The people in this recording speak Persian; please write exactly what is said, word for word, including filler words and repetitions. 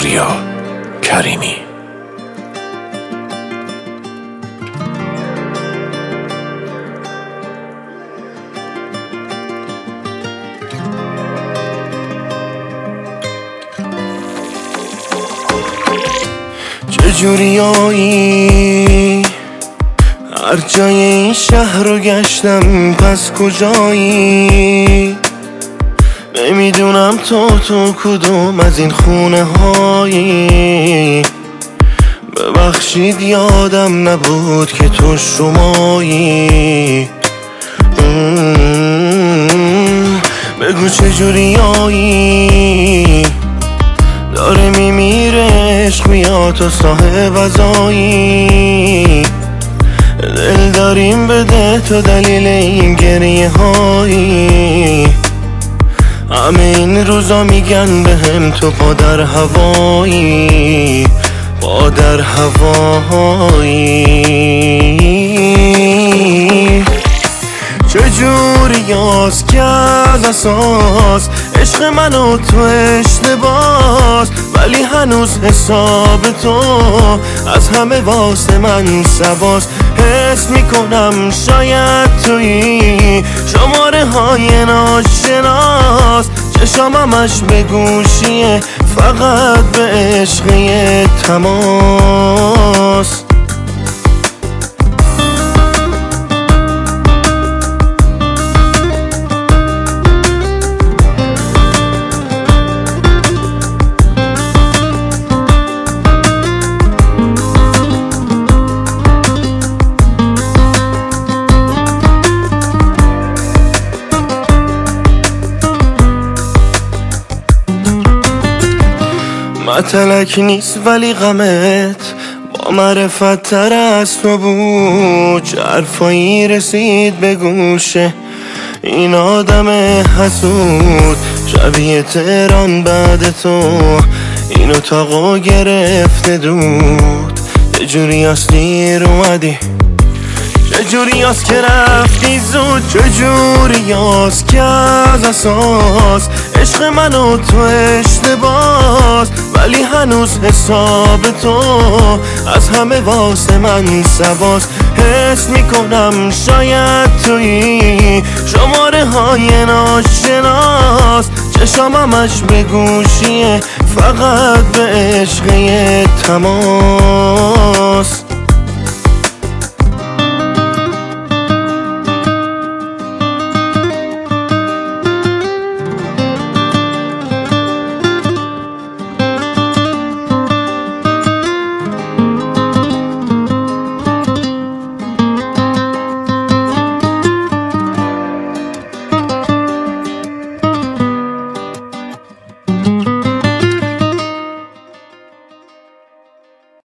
پوریا کریمی. چجوریایی؟ هر جای این شهر رو گشتم، پس کجایی؟ نمیدونم تو تو کدوم از این خونه هایی. ببخشید یادم نبود که تو شمایی. بگو چجوریایی؟ داره میمیره عشق، میاد تو صاحب ازایی. دل داریم بده تو دلیل این گریه هایی. همه این روزا میگن بهم تو پا در هوایی، پا در هوایی. چجوری یاز که از اساس عشق منو تو اشتباس، ولی هنوز حساب تو از همه واسه من سباس. حس میکنم شاید تویی شماره های ناشناس، چشام همش به گوشیه فقط به عشق تماس. مطلق نیست ولی غمت با معرفت تر از تو بود. چه حرفایی رسید به گوشه این آدم حسود، شبیه تهران بعد تو این اتاقو گرفته دود. یه جوری از دیر اومدی، چجوری از که رفتی زود، چجوری از که از اساس عشق منو تو اشتباس، ولی هنوز حساب تو از همه واسه من سباس. حس میکنم شاید تویی شماره های ناشناس، چشام همش به گوشیه فقط به عشق تماس.